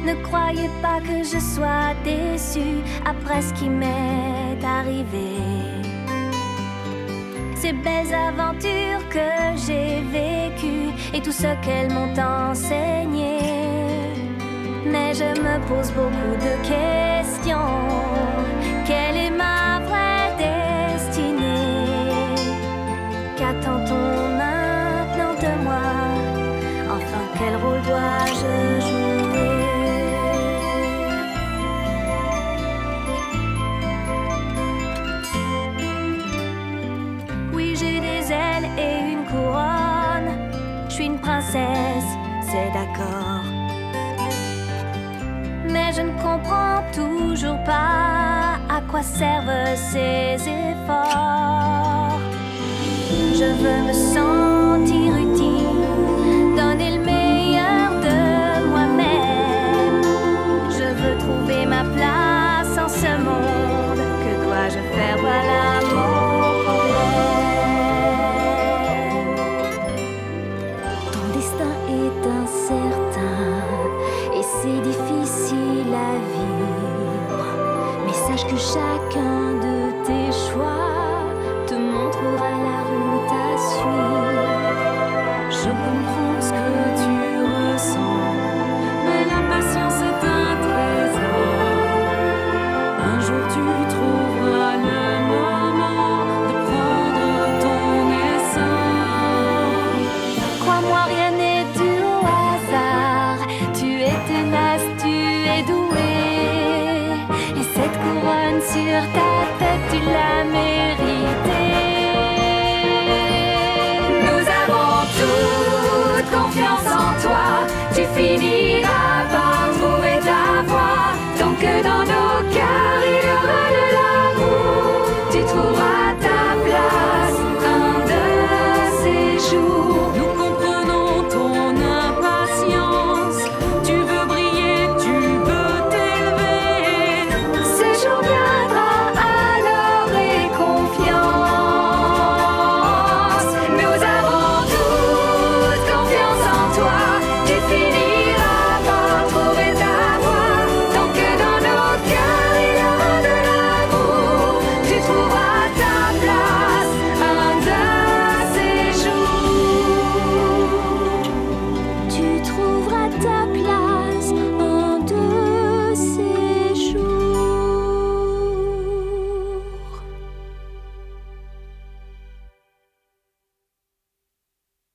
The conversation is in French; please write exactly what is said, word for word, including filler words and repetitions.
Ne croyez pas que je sois déçue après ce qui m'est arrivé. Ces belles aventures que j'ai vécues et tout ce qu'elles m'ont enseigné. Mais je me pose beaucoup de questions. Quelle est ma vraie destinée? Qu'attend-on maintenant de moi? Enfin, quel rôle dois-je jouer? Oui, j'ai des ailes et une couronne. Je suis une princesse, c'est d'accord. Mais je ne comprends toujours pas à quoi servent ces efforts. Je veux me sentir utile, donner le meilleur de moi-même. Je veux trouver ma place en ce monde. Que dois-je faire? Voilà mon problème. Ton destin est incertain et c'est difficile à vivre. Mais sache que chacun de tes choix te montrera la route à suivre. Je comprends ce que tu ressens, mais la patience est un trésor. Un jour tu trouveras le moment de prendre ton essor. Crois-moi, rien n'est dû au hasard. Tu es tenace, tu es doué. Et cette couronne sur ta tête, tu l'as méritée. Nous avons toute confiance en toi. Tu finiras par trouver ta voie. Tant que dans nos cœurs il y aura de l'amour, tu trouveras